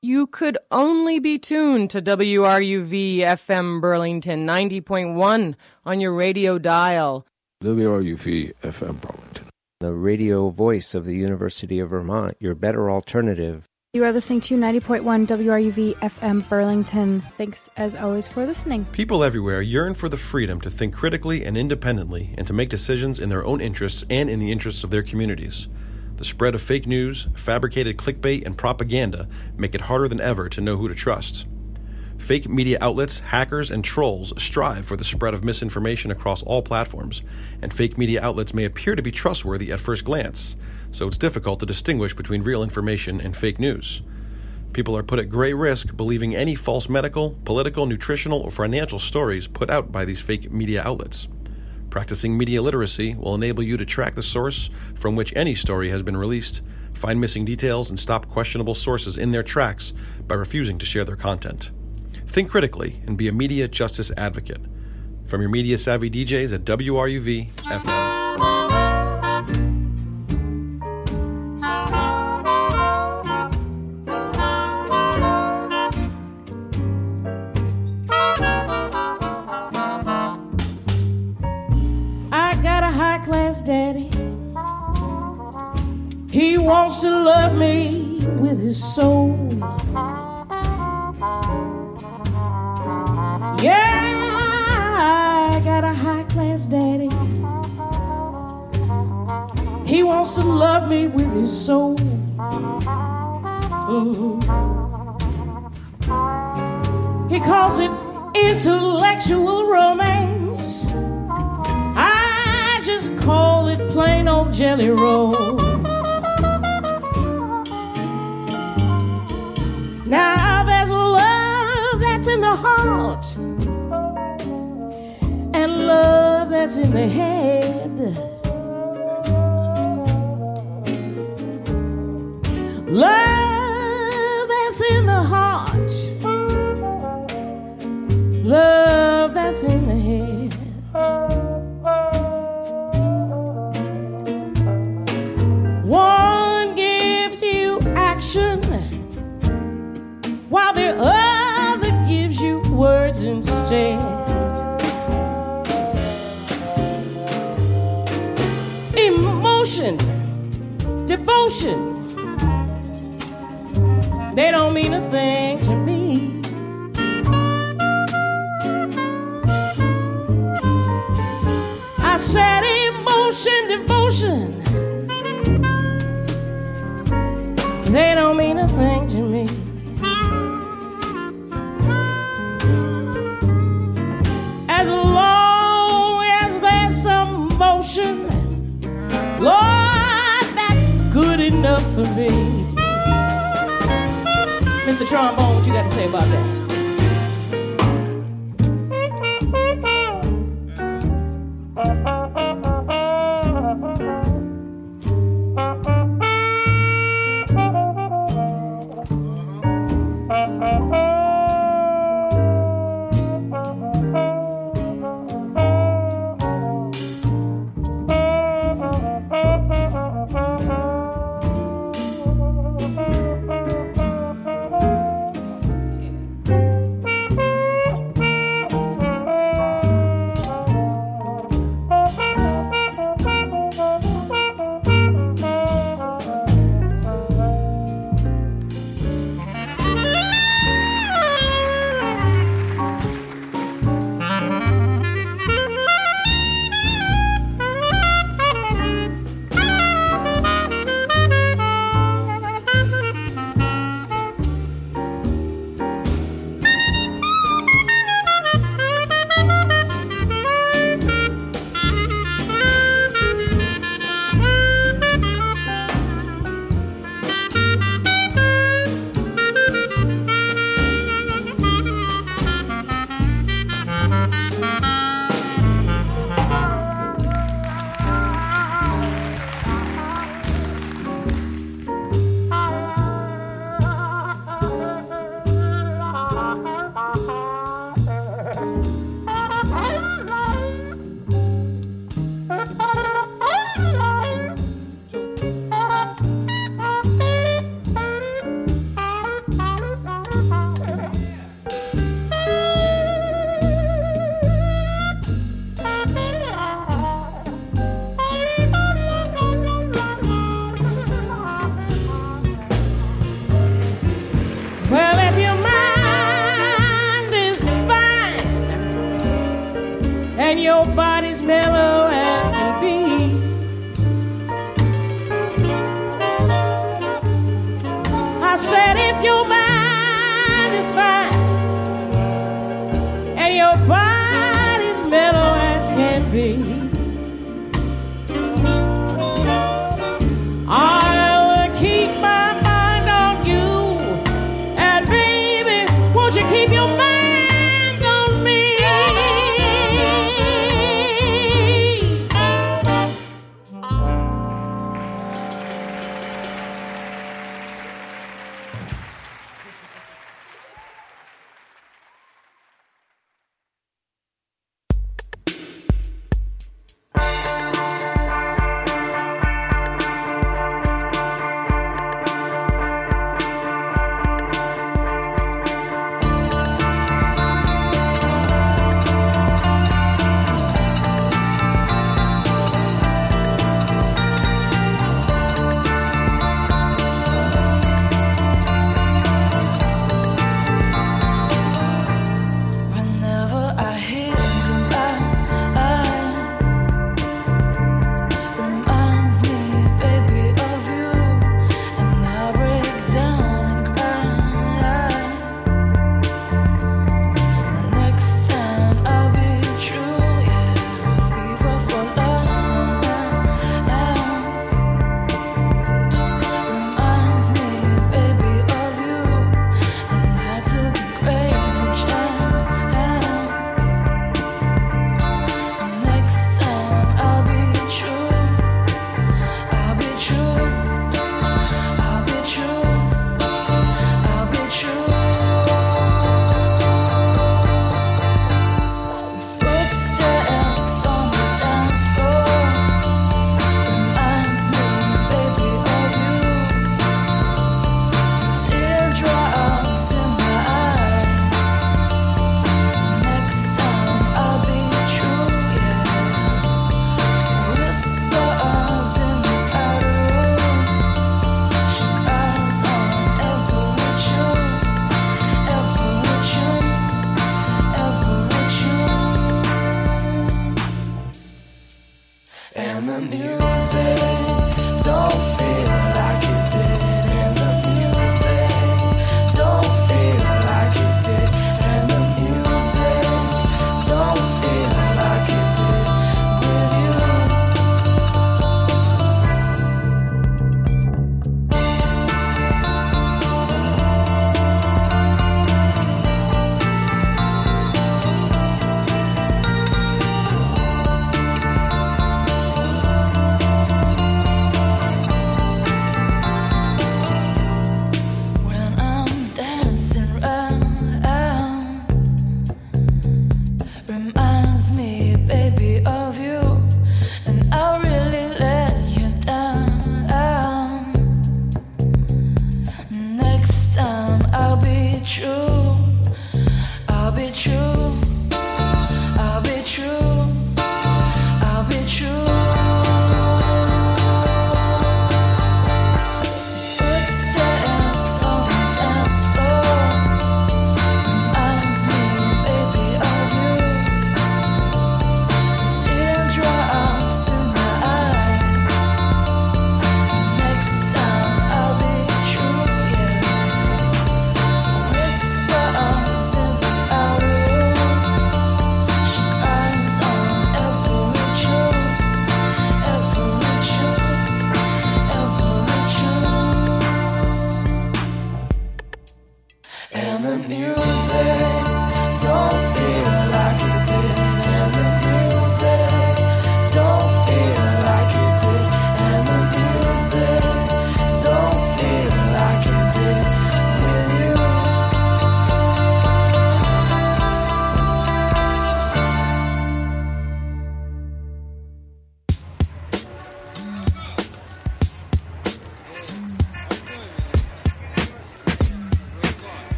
You could only be tuned to WRUV FM Burlington 90.1 on your radio dial. WRUV FM Burlington. The radio voice of the University of Vermont, your better alternative. You are listening to 90.1 WRUV FM Burlington. Thanks, as always, for listening. People everywhere yearn for the freedom to think critically and independently and to make decisions in their own interests and in the interests of their communities. The spread of fake news, fabricated clickbait, and propaganda make it harder than ever to know who to trust. Fake media outlets, hackers, and trolls strive for the spread of misinformation across all platforms, and fake media outlets may appear to be trustworthy at first glance, so it's difficult to distinguish between real information and fake news. People are put at great risk believing any false medical, political, nutritional, or financial stories put out by these fake media outlets. Practicing media literacy will enable you to track the source from which any story has been released, find missing details, and stop questionable sources in their tracks by refusing to share their content. Think critically and be a media justice advocate. From your media-savvy DJs at WRUV FM. High-class daddy, he wants to love me with his soul. Yeah, I got a high-class daddy, he wants to love me with his soul. He calls it intellectual romance. Just call it plain old jelly roll. Now there's love that's in the heart and love that's in the head. Love that's in the heart, love that's in the head. One gives you action, while the other gives you words instead. Emotion, devotion, they don't mean a thing to me. I said emotion, devotion, they don't mean a thing to me. As long as there's some motion, Lord, that's good enough for me. Mr. Trombone, what you got to say about that? your body's mellow as can be. I said if your mind is fine and your body's mellow as can be, I will keep my mind on you. And baby, won't you keep your mind on me?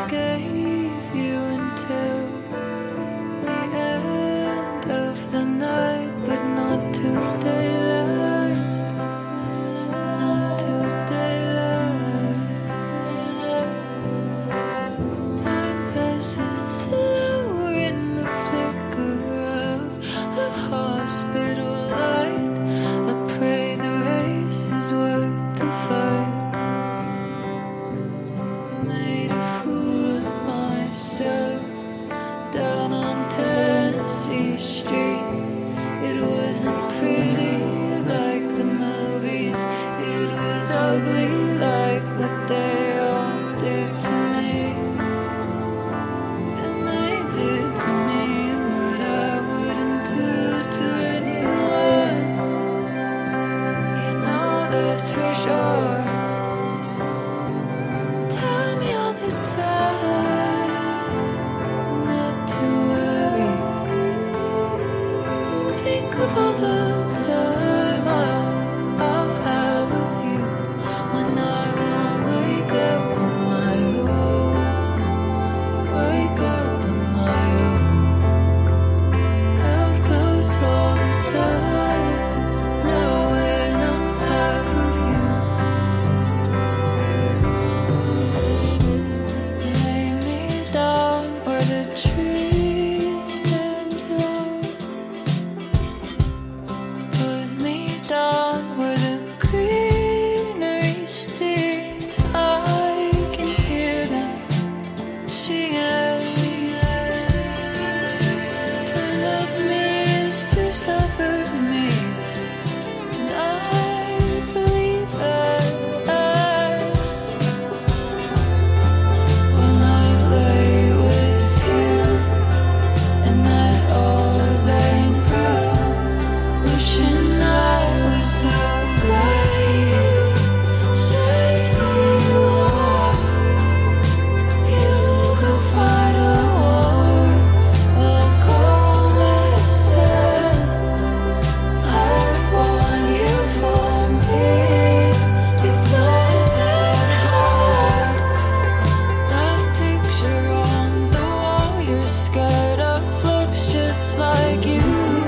gave you until the end of the night, but not till daylight, not till daylight. Time passes slow in the flicker of the hospital light. I pray the race is worth the fight. Made a fool of myself down on Tennessee Street. It wasn't pretty like the movies. It was ugly like what they all did to me. And they did to me what I wouldn't do to anyone. You know that's for sure. Tell me all the time not to worry. Think of all the time I'll have with you when I won't wake up on my own. Wake up on my own. Held close all the time, knowing I'm half of you. Lay me down where the trees bend low. Put me down where the greenery stings. I can hear them singing. To love me is to suffer me, and I believe it. When I lay with you in that old lane room, wishing I was the way you say you are. You go fight a war, or call me sad. I want you for me. It's not that hard. That picture on the wall you're scared of looks just like you.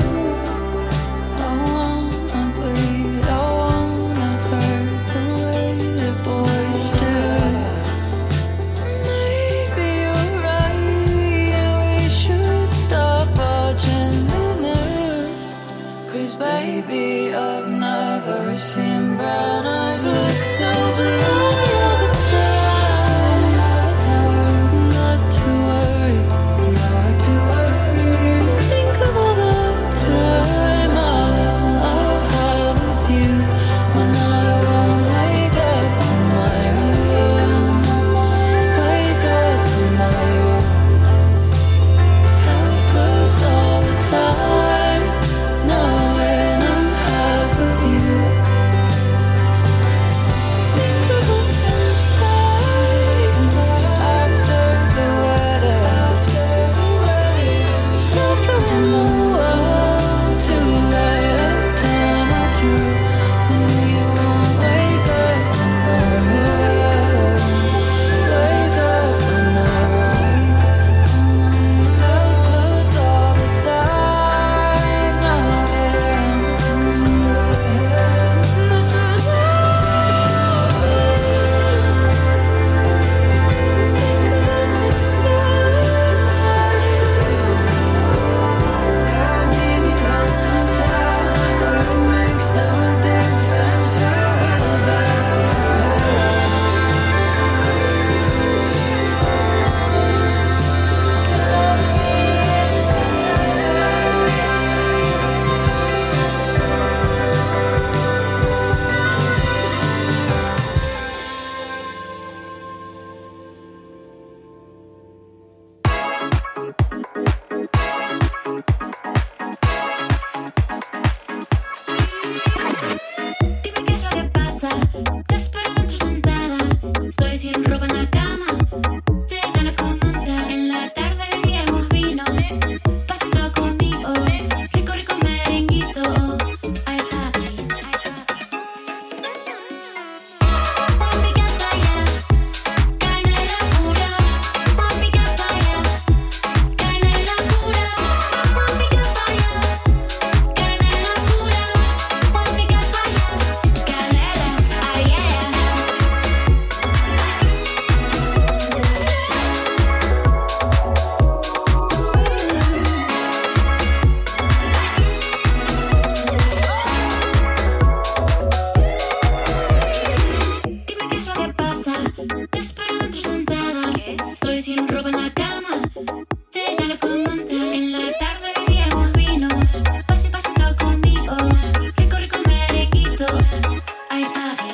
I wanna bleed, I wanna hurt the way that boys do. Maybe you're right, and we should stop watching the news. 'Cause baby, I've never seen brown eyes look so blue. All the time, not to worry, not to worry. Think of all the time I'll have with you when I won't wake up on my own. Wake up on my own. Held close all the time, knowing I'm half of you. Think of us inside after the wedding. Suffering the world to lay a time or two when we won't wake up on our own. Wake up on our own. Held close all the time, knowing this was all we. Think of us inside. Continues on the top, but it makes no difference. You're back from hell. Dime qué es lo que pasa. Te espero dentro sentada. Estoy sin ropa en la cama. Te ganas con monta. En la tarde bebíamos vino. Pasito conmigo. Rico, rico merenguito. Ay, papi. En mi casa ya. Canela pura. espero dentro sentada. Estoy sin ropa en la cama. Te gana como monta. En la tarde bebíamos vino. Pase pasito conmigo. Rico, rico merenguito. Ay, papi.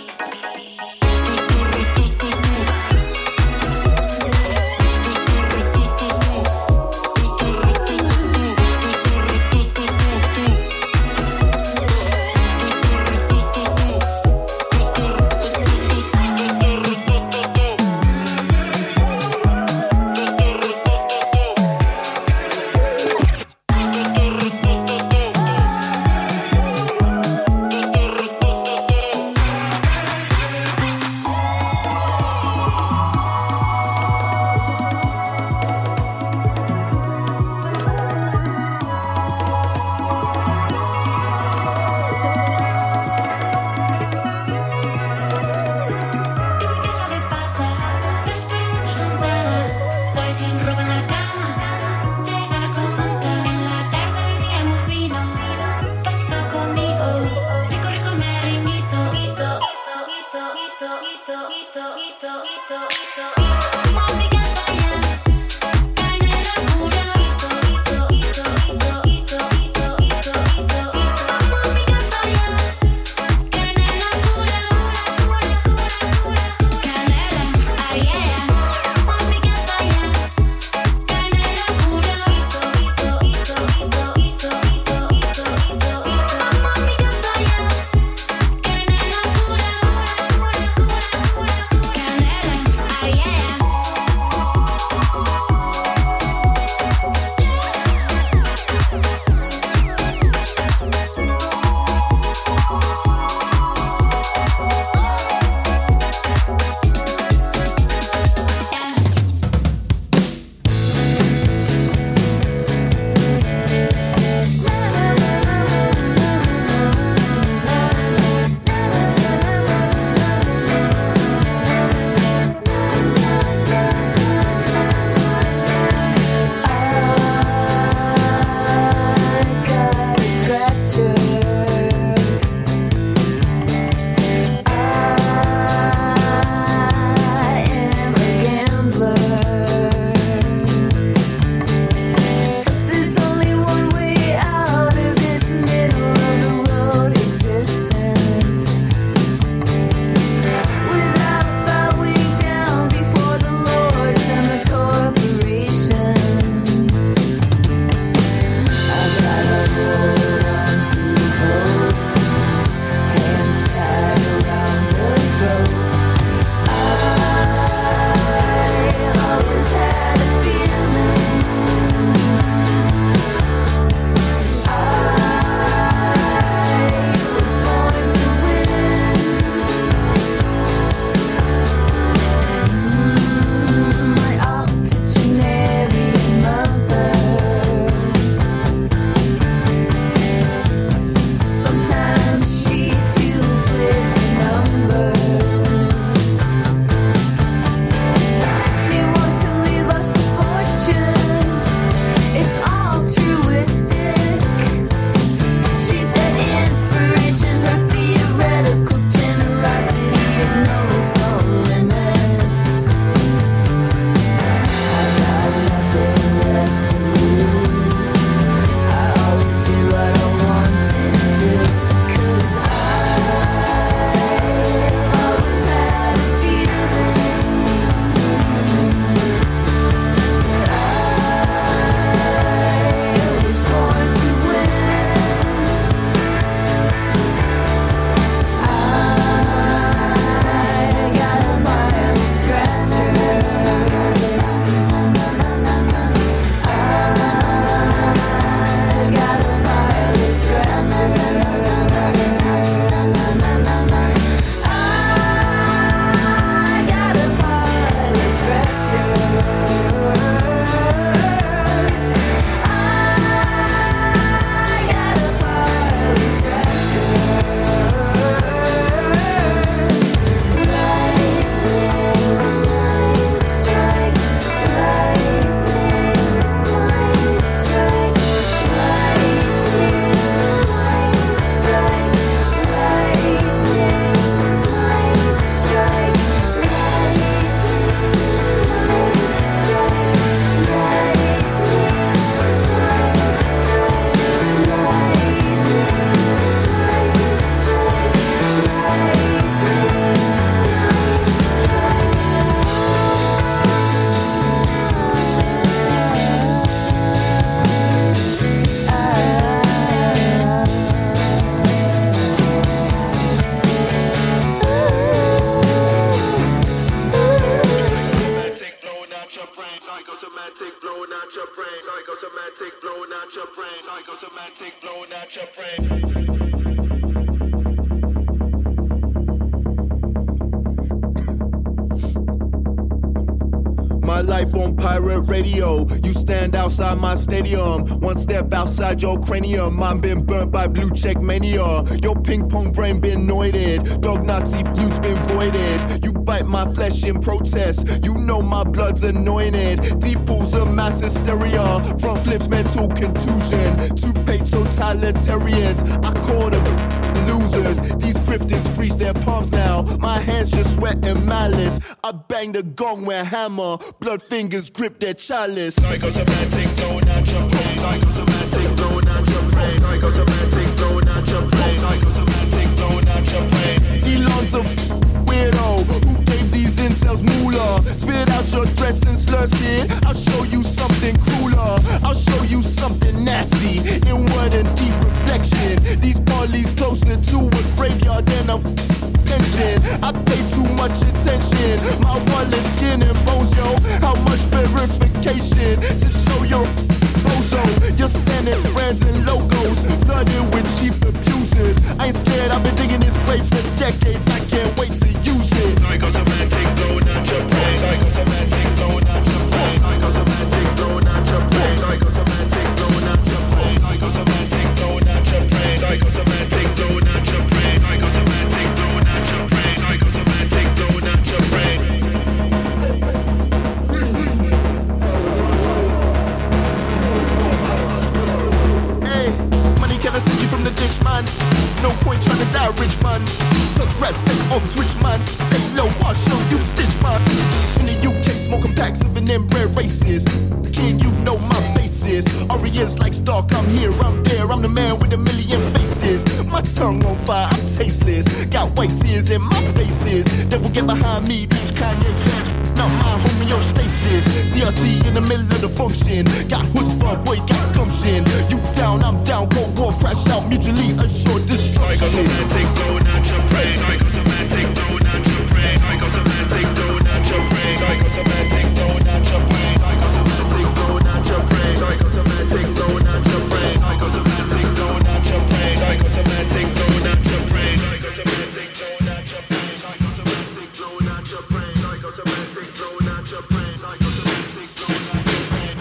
Yeah. brain. Psychosomatic blowing out your brain. Psychosomatic blowing out your brain. Psychosomatic blowing out your brain. My life on pirate radio. You stand outside my stadium. One step outside your cranium. Mine been burnt by blue check mania. Your ping pong brain been noited. Dog Nazi flutes been voided. You bite my flesh in protest. You know my blood's anointed. Deep pools of mass hysteria. Front flips mental contusion. Two-pay totalitarians. I call them losers. These grifters crease their palms now. My hands just sweat and malice. I bang the gong with hammer. Blood fingers grip their chalice. Psychosomatic blowing out your brain. Psychosomatic blowing out your brain. Psychosomatic blowing out your brain. Psychosomatic blowing out your brain. Elon's a weirdo who gave these incels moolah. Spit out your threats and slurs, kid. I'll show you something crueler. I'll show you something nasty. Inward and deep reflection. These parties closer to a graveyard than a pension. I pay too much attention. My wallet, skin and bones, yo. How much verification to show your bozo? Your Senate brands and logos flooded with cheap abusers. I ain't scared, I've been digging this grave for decades. I can't wait to use it. Psychosomatic blowing out your brain. Psychosomatic blowing out your brain. Psychosomatic blowing out your brain. Psychosomatic blowing out your brain. Psychosomatic blowing out your brain. Psychosomatic blowing out your brain. Psychosomatic blowing out your brain. Psychosomatic blowing out your brain. Hey, money can I send you from the ditch, man? No point trying to die rich, man. Touch grass, stay off Twitch, man. Hey, low, I'll show you stitch, man. In the UK, smoking packs of an inbred races. King, you know my basis. Orient's like Stark, I'm here, I'm there. I'm the man with a million faces. My tongue on fire, I'm tasteless. Got white tears in my faces. Devil get behind me, these Kanye fans. Not my homeostasis. CRT in the middle of the function. Got chutzpah, boy, got gumption. You down, I'm down, Cold War, crash out, mutually assured destruction. Psychosomatic blowing out your brain. Psychosomatic blowing out your brain. Psychosomatic blowing out your brain. Psychosomatic blowing out your brain. Psychosomatic blowing out your brain. Psychosomatic blowing out your brain. Psychosomatic blowing out your brain. Psychosomatic blowing out your brain. Psychosomatic blowing out your brain. Psychosomatic blowing out your brain. Psychosomatic blowing out your brain. Psychosomatic blowing out your brain.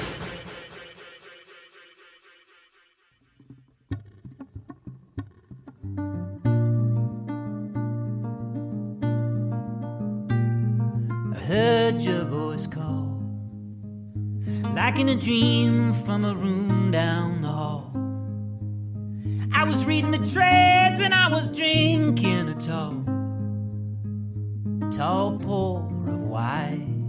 I heard your voice call, like in a dream from a room down the hall. I was reading the trades and I was drinking a tall pour of wine.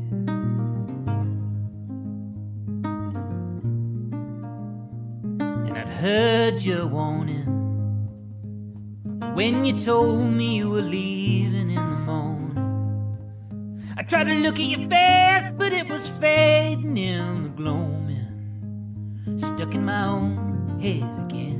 And I'd heard your warning when you told me you were leaving in the morning. I tried to look at your face, but it was fading in the gloaming. Stuck in my own head again.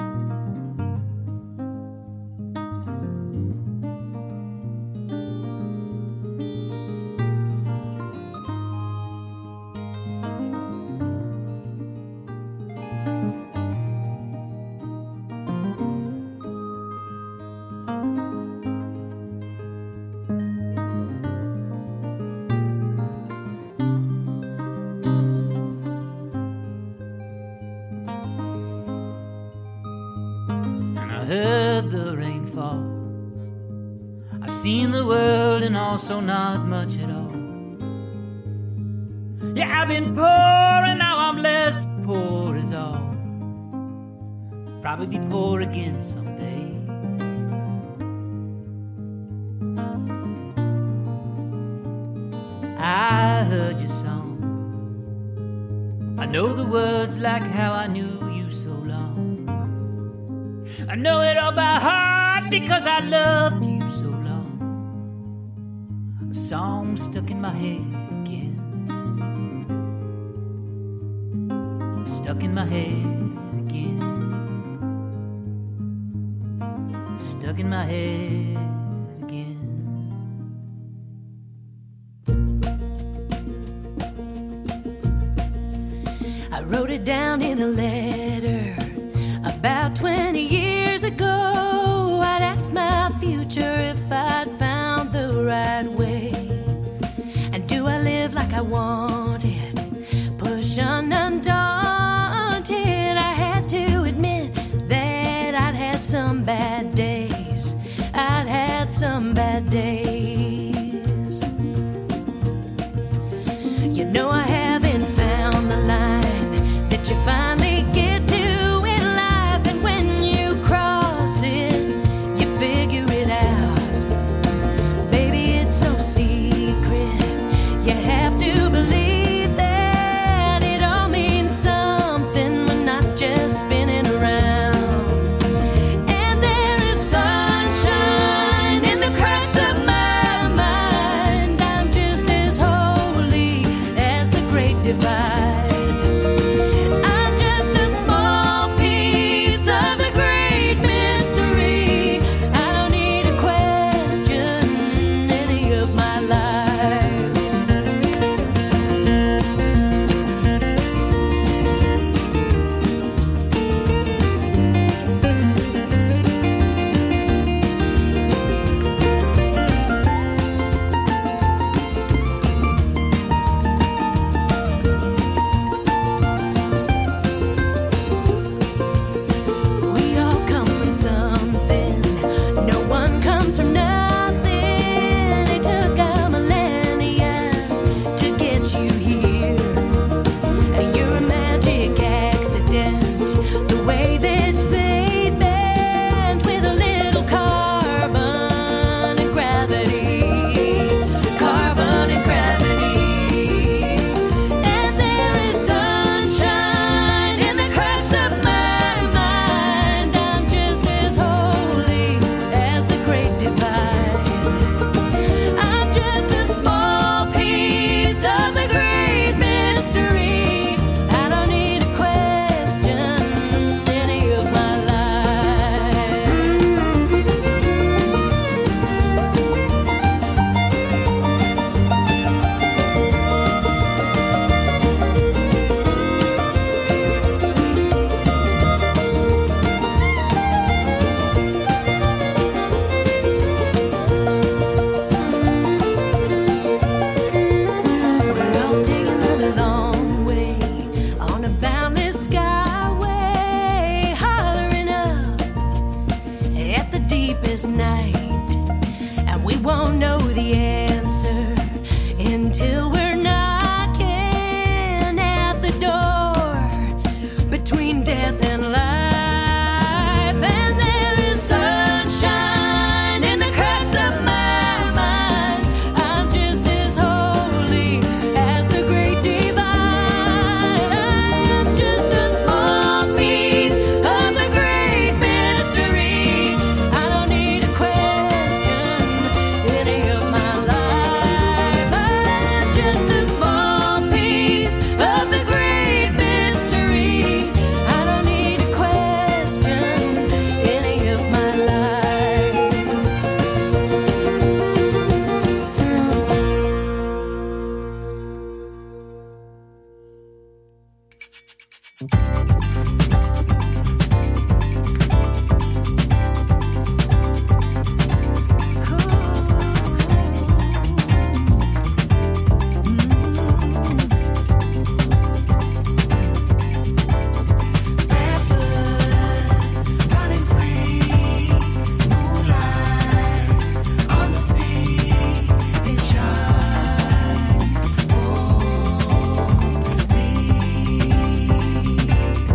Also not much at all. Yeah, I've been poor and now I'm less poor is all. Probably be poor again someday. I heard your song. I know the words like how I knew you so long. I know it all by heart because I loved you so long. A song stuck in my head again. Stuck in my head again. Stuck in my head again. wrote it down in a letter. About 20 years ago, I'd asked my future if I'd found the right way. And do I live like I wanted? Push on undaunted. I had to admit that I'd had some bad days. I'd had some bad days. You know I haven't found the line that you finally get to in life, and when you cross it, you figure it out. Baby, it's no secret. You have to believe that it all means something. We're not just spinning around. And there is sunshine in the cracks of my mind. I'm just as holy as the Great Divide. I'm just a small piece of the great mystery. I don't need to question any of my life. We all come from something. No one comes from nothing. It took a millennia to get you here. And you're a magic accident. The way that fate bent with a little carbon and gravity. Carbon and gravity. And there is sunshine in the cracks of my mind. I'm just as holy as the Great Divide. I'm just a small piece of the great mystery. I don't need to question any of my life. We're all taking the long way on a boundless skyway, hollering up at the deepest night. And we won't know the answer until we're knocking at the door between death and life. And there is sunshine in the cracks of my mind. I'm just as holy as the Great Divide. I'm just a small piece of the great mystery. I don't need to question any of my life. I'm just a small piece of the great mystery. I don't need to question any of my life. Running free, moonlight on the sea, it shines for me.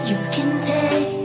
You can take